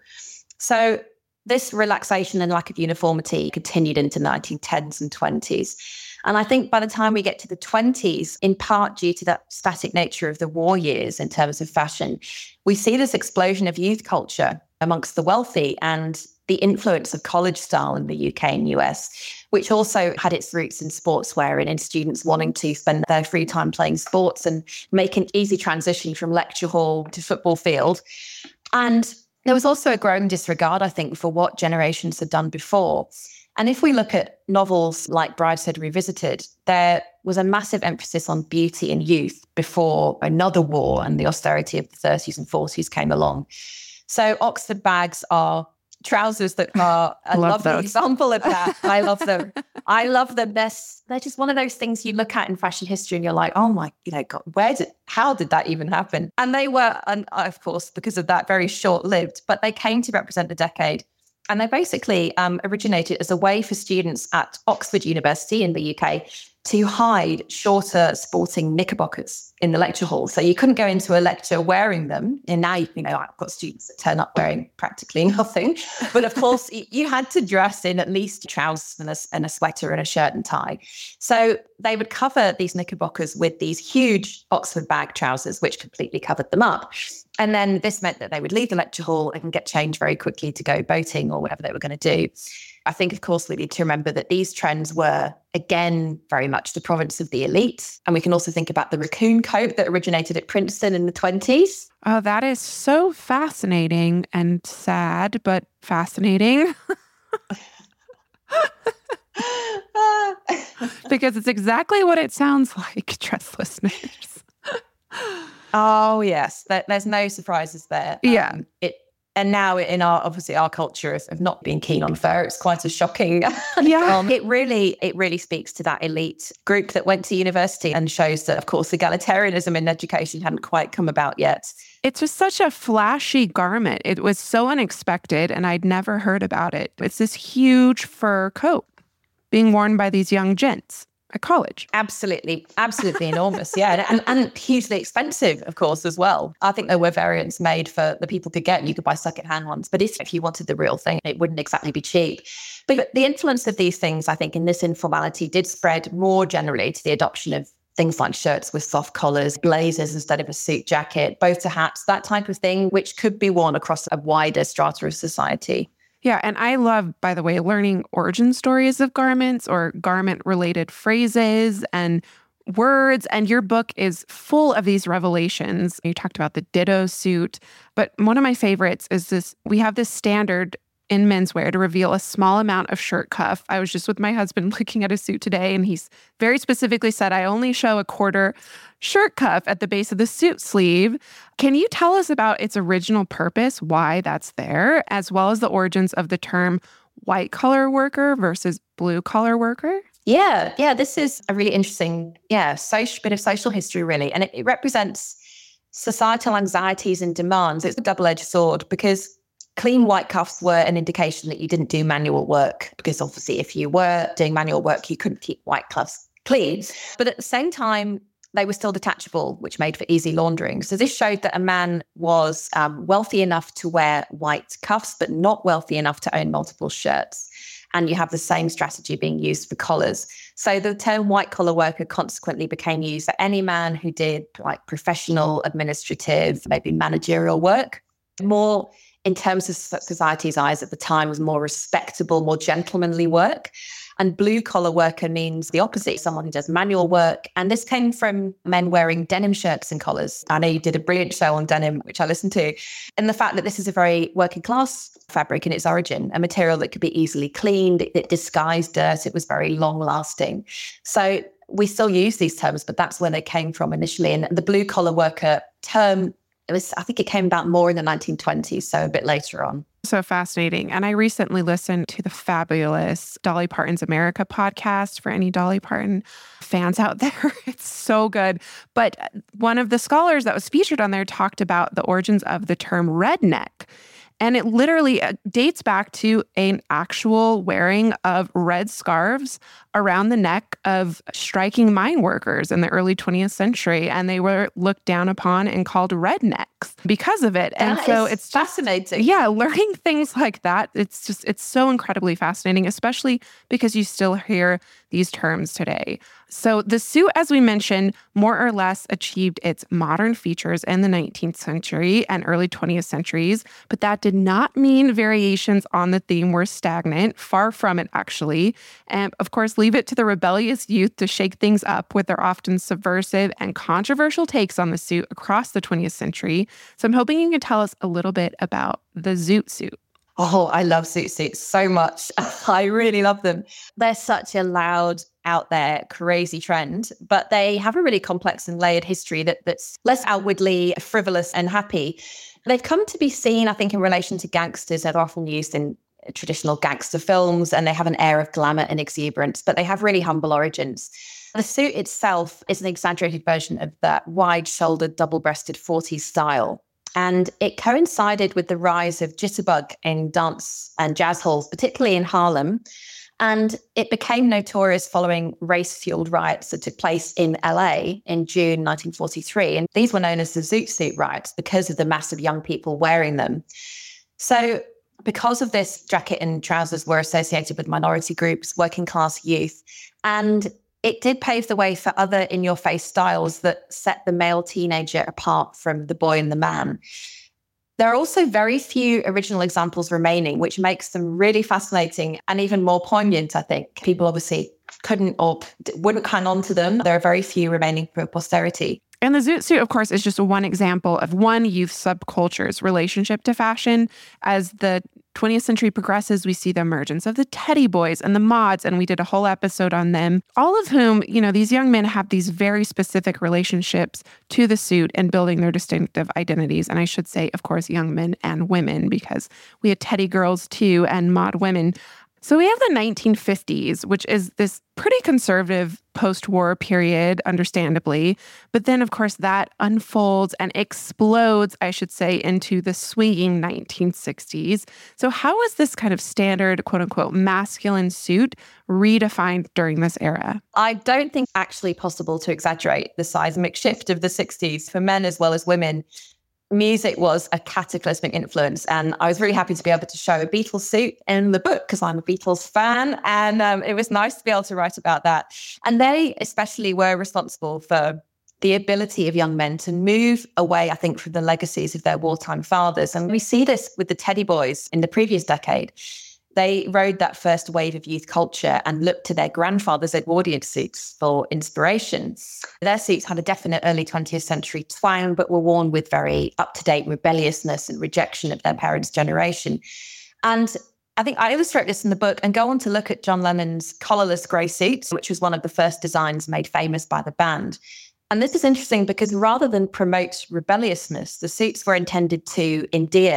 So this relaxation and lack of uniformity continued into the nineteen tens and twenties. And I think by the time we get to the twenties, in part due to that static nature of the war years in terms of fashion, we see this explosion of youth culture amongst the wealthy and the influence of college style in the U K and U S, which also had its roots in sportswear and in students wanting to spend their free time playing sports and make an easy transition from lecture hall to football field. And there was also a growing disregard, I think, for what generations had done before. And if we look at novels like Brideshead Revisited, there was a massive emphasis on beauty and youth before another war and the austerity of the thirties and forties came along. So Oxford bags are trousers that are a love lovely those. example of that. I love them. I love them. They're, they're just one of those things you look at in fashion history and you're like, oh my, you know, God, where did, how did that even happen? And they were, and of course, because of that, very short-lived, but they came to represent the decade. And they basically um, originated as a way for students at Oxford University in the U K to hide shorter sporting knickerbockers in the lecture hall. So you couldn't go into a lecture wearing them. And now, you know, I've got students that turn up wearing practically nothing. But of course, you had to dress in at least trousers and a, and a sweater and a shirt and tie. So they would cover these knickerbockers with these huge Oxford bag trousers, which completely covered them up. And then this meant that they would leave the lecture hall and get changed very quickly to go boating or whatever they were going to do. I think, of course, we need to remember that these trends were, again, very much the province of the elite. And we can also think about the raccoon coat that originated at Princeton in the twenties. Oh, that is so fascinating and sad, but fascinating. Because it's exactly what it sounds like, dress listeners. Oh, yes. There, there's no surprises there. Yeah. Um, it And now in our, obviously our culture of, of not being keen on fur, it's quite a shocking. Yeah. um, it really, it really speaks to that elite group that went to university and shows that, of course, egalitarianism in education hadn't quite come about yet. It's just such a flashy garment. It was so unexpected and I'd never heard about it. It's this huge fur coat being worn by these young gents at college. Absolutely, absolutely enormous. Yeah. And, and hugely expensive, of course, as well. I think there were variants made for the people could get, and you could buy secondhand ones. But if, if you wanted the real thing, it wouldn't exactly be cheap. But the influence of these things, I think, in this informality did spread more generally to the adoption of things like shirts with soft collars, blazers instead of a suit jacket, bow to hats, that type of thing, which could be worn across a wider strata of society. Yeah, and I love, by the way, learning origin stories of garments or garment-related phrases and words. And your book is full of these revelations. You talked about the ditto suit, but one of my favorites is this, we have this standard in menswear to reveal a small amount of shirt cuff. I was just with my husband looking at a suit today, and he's very specifically said, I only show a quarter shirt cuff at the base of the suit sleeve. Can you tell us about its original purpose, why that's there, as well as the origins of the term white collar worker versus blue collar worker? Yeah, yeah, this is a really interesting, yeah, social, bit of social history, really. And it, it represents societal anxieties and demands. It's a double-edged sword because Clean white cuffs were an indication that you didn't do manual work, because obviously if you were doing manual work, you couldn't keep white cuffs clean. But at the same time, they were still detachable, which made for easy laundering. So this showed that a man was um, wealthy enough to wear white cuffs, but not wealthy enough to own multiple shirts. And you have the same strategy being used for collars. So the term white collar worker consequently became used for any man who did like professional, administrative, maybe managerial work. More in terms of society's eyes at the time was more respectable, more gentlemanly work. And blue collar worker means the opposite, someone who does manual work. And this came from men wearing denim shirts and collars. I know you did a brilliant show on denim, which I listened to. And the fact that this is a very working class fabric in its origin, a material that could be easily cleaned, it, it disguised dirt, it was very long lasting. So we still use these terms, but that's where they came from initially. And the blue collar worker term, it was, I think it came about more in the nineteen twenties, so a bit later on. So fascinating. And I recently listened to the fabulous Dolly Parton's America podcast for any Dolly Parton fans out there. It's so good. But one of the scholars that was featured on there talked about the origins of the term redneck. And it literally dates back to an actual wearing of red scarves around the neck of striking mine workers in the early twentieth century. And they were looked down upon and called rednecks because of it. And that so is it's fascinating. Just, yeah, learning things like that. It's just, it's so incredibly fascinating, especially because you still hear these terms today. So the suit, as we mentioned, more or less achieved its modern features in the nineteenth century and early twentieth centuries, but that did not mean variations on the theme were stagnant. Far from it, actually. And of course, leave it to the rebellious youth to shake things up with their often subversive and controversial takes on the suit across the twentieth century. So I'm hoping you can tell us a little bit about the zoot suit. Oh, I love zoot suits so much. I really love them. They're such a loud, out there, crazy trend, but they have a really complex and layered history that, that's less outwardly frivolous and happy. They've come to be seen, I think, in relation to gangsters. They're often used in traditional gangster films, and they have an air of glamour and exuberance, but they have really humble origins. The suit itself is an exaggerated version of that wide-shouldered, double-breasted forties style. And it coincided with the rise of jitterbug in dance and jazz halls, particularly in Harlem. And it became notorious following race-fueled riots that took place in L A in June nineteen forty-three. And these were known as the Zoot Suit riots because of the mass of young people wearing them. So because of this, jacket and trousers were associated with minority groups, working class youth. And it did pave the way for other in-your-face styles that set the male teenager apart from the boy and the man. There are also very few original examples remaining, which makes them really fascinating and even more poignant, I think. People obviously couldn't or wouldn't hang on to them. There are very few remaining for posterity. And the zoot suit, of course, is just one example of one youth subculture's relationship to fashion. As the twentieth century progresses, we see the emergence of the Teddy Boys and the Mods, and we did a whole episode on them, all of whom, you know, these young men have these very specific relationships to the suit and building their distinctive identities. And I should say, of course, young men and women, because we had Teddy girls too and Mod women. So we have the nineteen fifties, which is this pretty conservative post-war period, understandably. But then, of course, that unfolds and explodes, I should say, into the swinging nineteen sixties. So how was this kind of standard, quote-unquote, masculine suit redefined during this era? I don't think it's actually possible to exaggerate the seismic shift of the sixties for men as well as women. Music was a cataclysmic influence, and I was really happy to be able to show a Beatles suit in the book because I'm a Beatles fan, and um, it was nice to be able to write about that. And they especially were responsible for the ability of young men to move away, I think, from the legacies of their wartime fathers. And we see this with the Teddy Boys in the previous decade. They rode that first wave of youth culture and looked to their grandfathers' Edwardian suits for inspiration. Their suits had a definite early twentieth century twang, but were worn with very up-to-date rebelliousness and rejection of their parents' generation. And I think I illustrate this in the book and go on to look at John Lennon's collarless grey suit, which was one of the first designs made famous by the band. And this is interesting because rather than promote rebelliousness, the suits were intended to endear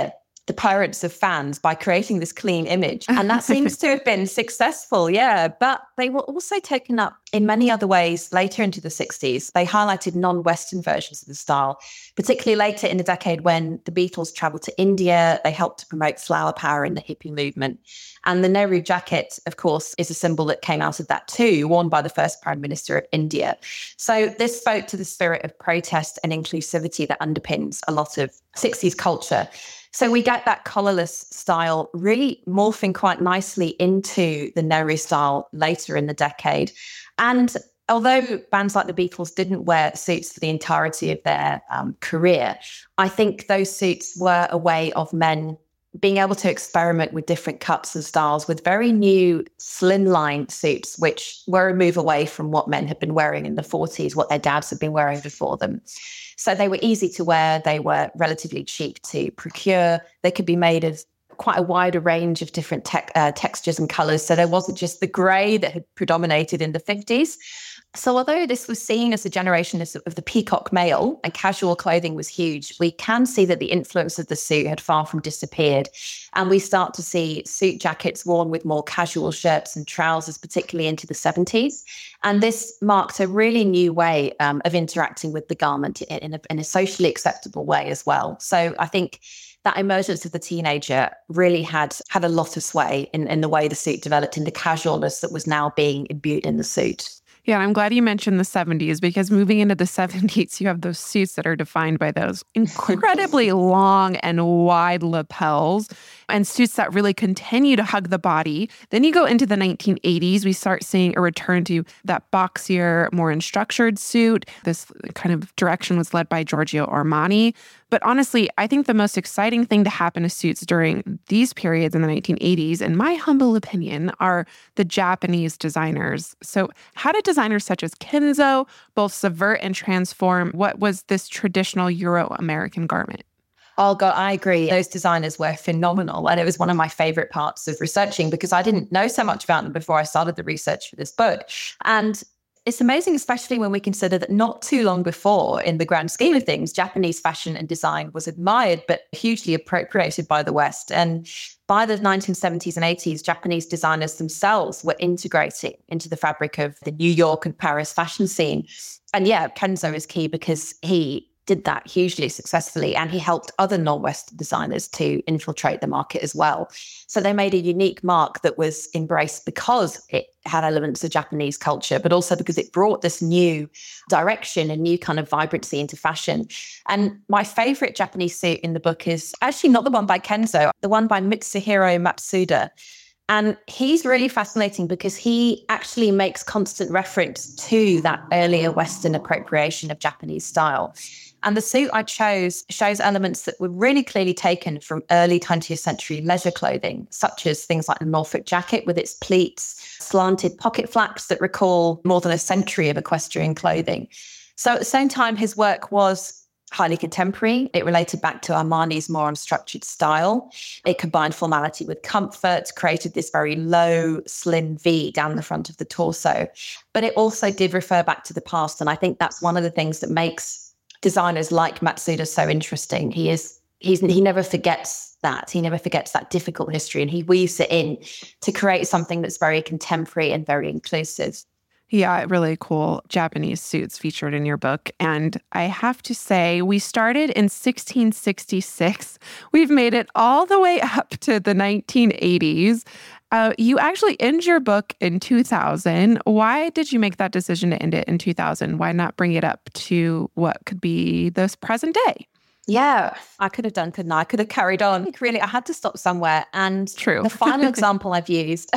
the parents of fans by creating this clean image. And that seems to have been successful, yeah. But they were also taken up in many other ways later into the sixties. They highlighted non-Western versions of the style, particularly later in the decade when the Beatles traveled to India. They helped to promote flower power in the hippie movement. And the Nehru jacket, of course, is a symbol that came out of that too, worn by the first Prime Minister of India. So this spoke to the spirit of protest and inclusivity that underpins a lot of sixties culture. So we get that collarless style really morphing quite nicely into the Nehru style later in the decade. And although bands like the Beatles didn't wear suits for the entirety of their um, career, I think those suits were a way of men being able to experiment with different cuts and styles with very new slimline suits, which were a move away from what men had been wearing in the forties, what their dads had been wearing before them. So they were easy to wear. They were relatively cheap to procure. They could be made of quite a wider range of different te- uh, textures and colours. So there wasn't just the grey that had predominated in the fifties. So although this was seen as a generation of, of the peacock male and casual clothing was huge, we can see that the influence of the suit had far from disappeared. And we start to see suit jackets worn with more casual shirts and trousers, particularly into the seventies. And this marked a really new way um, of interacting with the garment in, in, a, in a socially acceptable way as well. So I think that emergence of the teenager really had had a lot of sway in, in the way the suit developed, in the casualness that was now being imbued in the suit. Yeah, I'm glad you mentioned the seventies, because moving into the seventies, you have those suits that are defined by those incredibly long and wide lapels and suits that really continue to hug the body. Then you go into the nineteen eighties, we start seeing a return to that boxier, more unstructured suit. This kind of direction was led by Giorgio Armani. But honestly, I think the most exciting thing to happen to suits during these periods in the nineteen eighties, in my humble opinion, are the Japanese designers. So how did designers such as Kenzo both subvert and transform what was this traditional Euro-American garment? Oh, God, I agree. Those designers were phenomenal. And it was one of my favorite parts of researching, because I didn't know so much about them before I started the research for this book. And it's amazing, especially when we consider that not too long before, in the grand scheme of things, Japanese fashion and design was admired, but hugely appropriated by the West. And by the nineteen seventies and eighties, Japanese designers themselves were integrating into the fabric of the New York and Paris fashion scene. And yeah, Kenzo is key because he did that hugely successfully, and he helped other non-Western designers to infiltrate the market as well. So they made a unique mark that was embraced because it had elements of Japanese culture, but also because it brought this new direction and new kind of vibrancy into fashion. And my favorite Japanese suit in the book is actually not the one by Kenzo, the one by Mitsuhiro Matsuda. And he's really fascinating because he actually makes constant reference to that earlier Western appropriation of Japanese style. And the suit I chose shows elements that were really clearly taken from early twentieth century leisure clothing, such as things like the Norfolk jacket with its pleats, slanted pocket flaps that recall more than a century of equestrian clothing. So at the same time, his work was highly contemporary. It related back to Armani's more unstructured style. It combined formality with comfort, created this very low, slim V down the front of the torso. But it also did refer back to the past. And I think that's one of the things that makes designers like Matsuda so interesting. He is he's he never forgets that. He never forgets that difficult history, and he weaves it in to create something that's very contemporary and very inclusive. Yeah, really cool Japanese suits featured in your book. And I have to say, we started in sixteen sixty-six. We've made it all the way up to the nineteen eighties. Uh, you actually end your book in two thousand. Why did you make that decision to end it in two thousand? Why not bring it up to what could be this present day? Yeah, I could have done, couldn't I? I could have carried on. Really, I had to stop somewhere. And True. The final example I've used,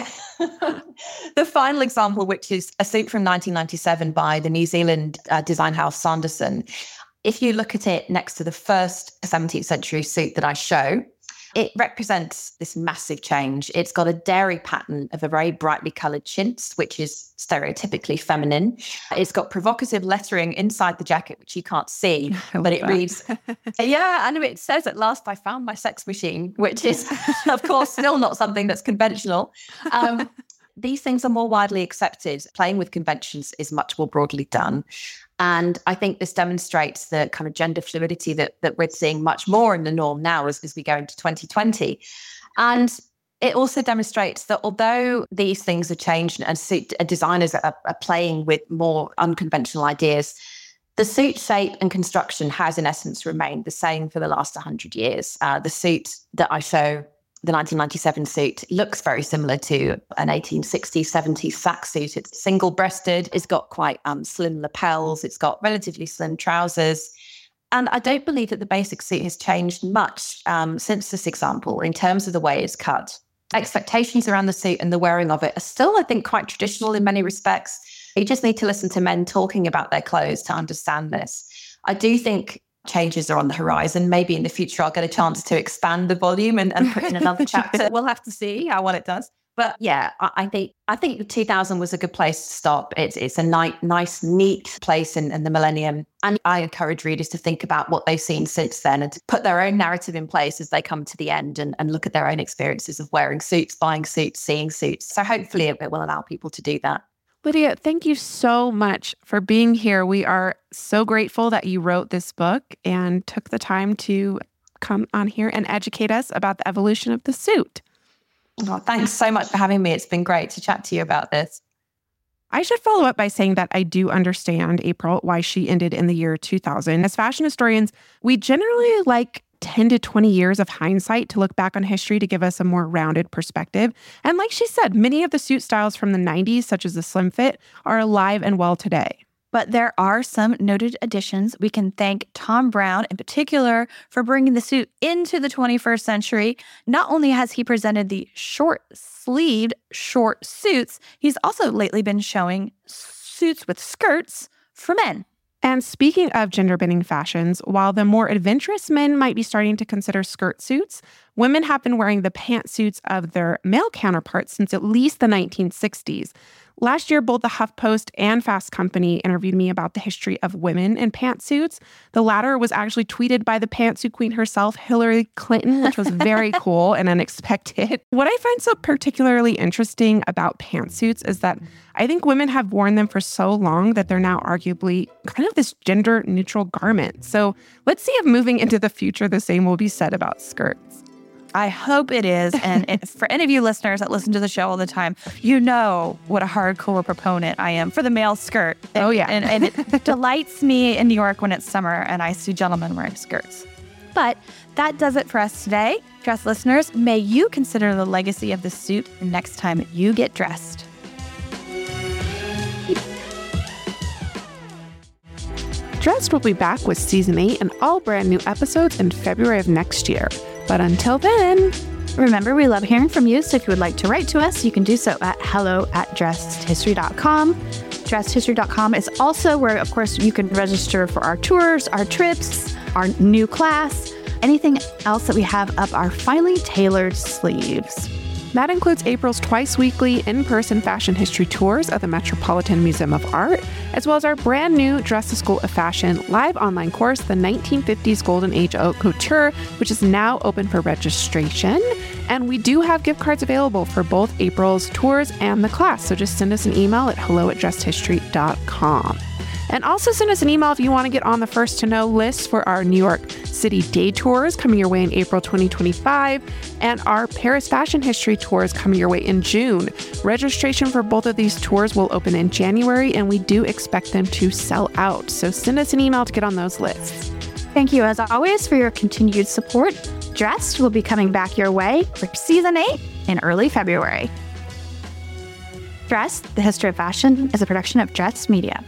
the final example, which is a suit from nineteen ninety-seven by the New Zealand uh, design house Sanderson. If you look at it next to the first seventeenth century suit that I show, it represents this massive change. It's got a dairy pattern of a very brightly coloured chintz, which is stereotypically feminine. It's got provocative lettering inside the jacket, which you can't see, but it that. reads, yeah, and it says, "At last I found my sex machine," which is, of course, still not something that's conventional. Um, these things are more widely accepted. Playing with conventions is much more broadly done. And I think this demonstrates the kind of gender fluidity that, that we're seeing much more in the norm now as, as we go into twenty twenty. And it also demonstrates that although these things have changed and suit, uh, designers are, are playing with more unconventional ideas, the suit shape and construction has in essence remained the same for the last one hundred years. Uh, the suit that I show, the nineteen ninety-seven suit, looks very similar to an eighteen sixties, seventies sack suit. It's single-breasted. It's got quite um, slim lapels. It's got relatively slim trousers. And I don't believe that the basic suit has changed much um, since this example in terms of the way it's cut. Expectations around the suit and the wearing of it are still, I think, quite traditional in many respects. You just need to listen to men talking about their clothes to understand this. I do think changes are on the horizon. Maybe in the future, I'll get a chance to expand the volume and, and put in another chapter. We'll have to see how well it does. But yeah, I, I think I think two thousand was a good place to stop. It's it's a ni- nice, neat place in, in the millennium. And I encourage readers to think about what they've seen since then and to put their own narrative in place as they come to the end and, and look at their own experiences of wearing suits, buying suits, seeing suits. So hopefully it, it will allow people to do that. Lydia, thank you so much for being here. We are so grateful that you wrote this book and took the time to come on here and educate us about the evolution of the suit. Oh, thanks so much for having me. It's been great to chat to you about this. I should follow up by saying that I do understand, April, why she ended in the year two thousand. As fashion historians, we generally like ten to twenty years of hindsight to look back on history to give us a more rounded perspective. And like she said, many of the suit styles from the nineties, such as the slim fit, are alive and well today. But there are some noted additions. We can thank Thom Browne in particular for bringing the suit into the twenty-first century. Not only has he presented the short-sleeved short suits, he's also lately been showing suits with skirts for men. And speaking of gender-bending fashions, while the more adventurous men might be starting to consider skirt suits, women have been wearing the pantsuits of their male counterparts since at least the nineteen sixties. Last year, both the HuffPost and Fast Company interviewed me about the history of women in pantsuits. The latter was actually tweeted by the pantsuit queen herself, Hillary Clinton, which was very cool and unexpected. What I find so particularly interesting about pantsuits is that I think women have worn them for so long that they're now arguably kind of this gender-neutral garment. So let's see if moving into the future, the same will be said about skirts. I hope it is. And if, for any of you listeners that listen to the show all the time, you know what a hardcore proponent I am for the male skirt. Oh, yeah. And, and it delights me in New York when it's summer and I see gentlemen wearing skirts. But that does it for us today. Dress listeners, may you consider the legacy of the suit next time you get dressed. Dressed will be back with season eight and all brand new episodes in February of next year. But until then, remember, we love hearing from you. So if you would like to write to us, you can do so at hello at dressed history dot com. dressed history dot com is also where, of course, you can register for our tours, our trips, our new class, anything else that we have up our finely tailored sleeves. That includes April's twice-weekly in-person fashion history tours of the Metropolitan Museum of Art, as well as our brand new Dress to School of Fashion live online course, The nineteen fifties Golden Age of Haute Couture, which is now open for registration. And we do have gift cards available for both April's tours and the class, so just send us an email at hello at dressed history dot com. And also send us an email if you want to get on the first to know list for our New York City day tours coming your way in April twenty twenty-five and our Paris Fashion History tours coming your way in June. Registration for both of these tours will open in January and we do expect them to sell out. So send us an email to get on those lists. Thank you as always for your continued support. Dressed will be coming back your way for season eight in early February. Dressed, the History of Fashion is a production of Dress Media.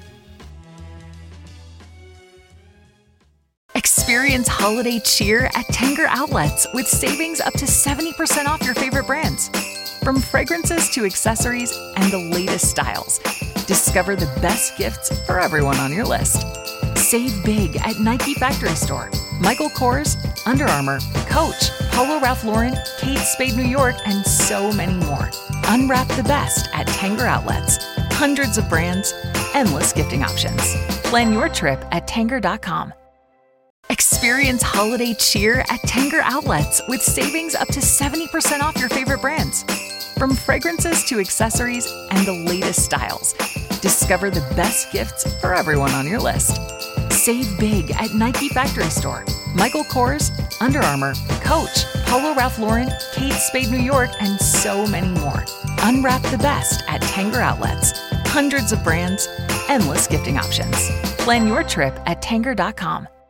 Experience holiday cheer at Tanger Outlets with savings up to seventy percent off your favorite brands. From fragrances to accessories and the latest styles, discover the best gifts for everyone on your list. Save big at Nike Factory Store, Michael Kors, Under Armour, Coach, Polo Ralph Lauren, Kate Spade New York, and so many more. Unwrap the best at Tanger Outlets. Hundreds of brands, endless gifting options. Plan your trip at tanger dot com. Experience holiday cheer at Tanger Outlets with savings up to seventy percent off your favorite brands. From fragrances to accessories and the latest styles, Discover the best gifts for everyone on your list. Save big at Nike Factory Store, Michael Kors, Under Armour, Coach, Polo Ralph Lauren, Kate Spade New York, and so many more. Unwrap the best at Tanger Outlets. Hundreds of brands, endless gifting options. Plan your trip at tanger dot com.